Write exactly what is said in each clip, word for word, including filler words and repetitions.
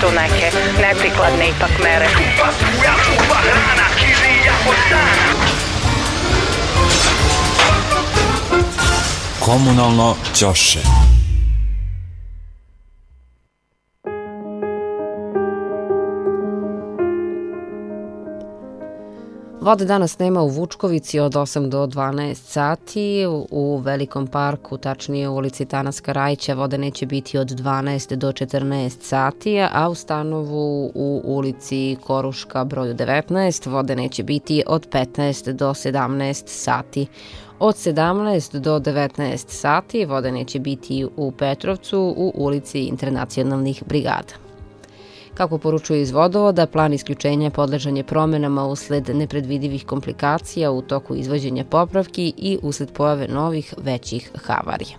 su neke neprikladne ipak mere. Skupa struja, skupa hrana, kirija od dana. Komunalno ćoše. Vode danas nema u Vučkovici od osam do dvanaest sati, u Velikom parku, tačnije u ulici Tanaska Rajića, vode neće biti od dvanaest do četrnaest sati, a u Stanovu u ulici Koruška broju devetnaest vode neće biti od petnaest do sedamnaest sati. Od sedamnaest do devetnaest sati vode neće biti u Petrovcu u ulici Internacionalnih brigada. Kako poručuje iz vodovoda, plan isključenja podležan je promenama usled nepredvidivih komplikacija u toku izvođenja popravki i usled pojave novih većih havarija.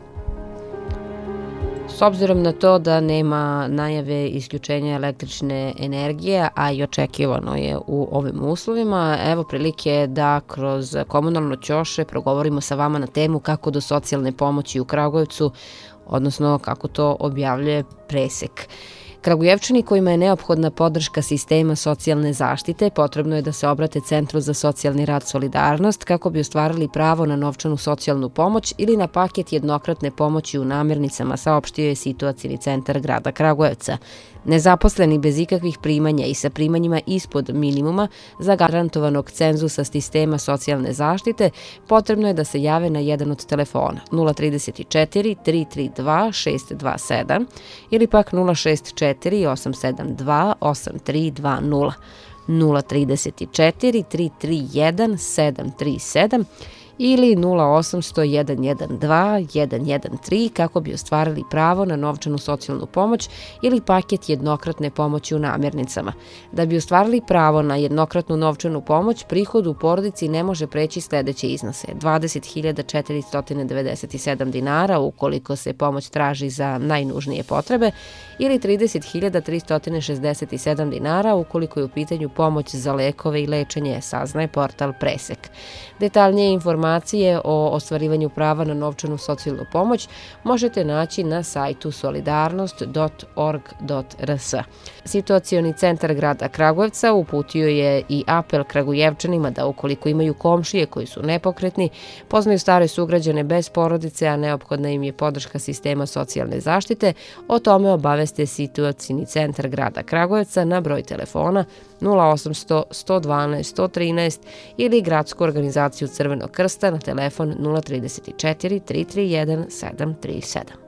S obzirom na to da nema najave isključenja električne energije, a i očekivano je u ovim uslovima, evo prilike da kroz komunalno ćoše progovorimo sa vama na temu kako do socijalne pomoći u Kragujevcu, odnosno kako to objavljuje Presek. Kragujevčani kojima je neophodna podrška sistema socijalne zaštite, potrebno je da se obrate Centru za socijalni rad Solidarnost kako bi ostvarili pravo na novčanu socijalnu pomoć ili na paket jednokratne pomoći u namirnicama, saopštio je situacioni centar grada Kragujevca. Nezaposleni bez ikakvih primanja i sa primanjima ispod minimuma zagarantovanog cenzusa sistema socijalne zaštite potrebno je da se jave na jedan od telefona nula tri četiri tri tri dva šest dva sedam ili pak nula šest četiri osam sedam dva osam tri dva nula, nula tri četiri tri tri jedan sedam tri sedam ili nula osam sto jedan jedan dva jedan jedan tri kako bi ostvarili pravo na novčanu socijalnu pomoć ili paket jednokratne pomoći u namirnicama. Da bi ostvarili pravo na jednokratnu novčanu pomoć, prihod u porodici ne može preći sledeće iznose: dvadeset hiljada četiristo devedeset sedam dinara ukoliko se pomoć traži za najnužnije potrebe ili trideset hiljada tristo šezdeset sedam dinara ukoliko je u pitanju pomoć za lekove i lečenje, saznaje portal Presek. Detaljnije informacije o ostvarivanju prava na novčanu socijalnu pomoć možete naći na sajtu solidarnost dot org dot r s. Situacioni centar grada Kragujevca uputio je i apel Kragujevčanima da ukoliko imaju komšije koji su nepokretni, poznaju stare sugrađane bez porodice, a neophodna im je podrška sistema socijalne zaštite, o tome obaveste situacioni centar grada Kragujevca na broj telefona nula osam sto sto dvanaest sto trinaest ili gradsku organizaciju Crvenog krsta na telefon nula tri četiri tri tri jedan sedam tri sedam.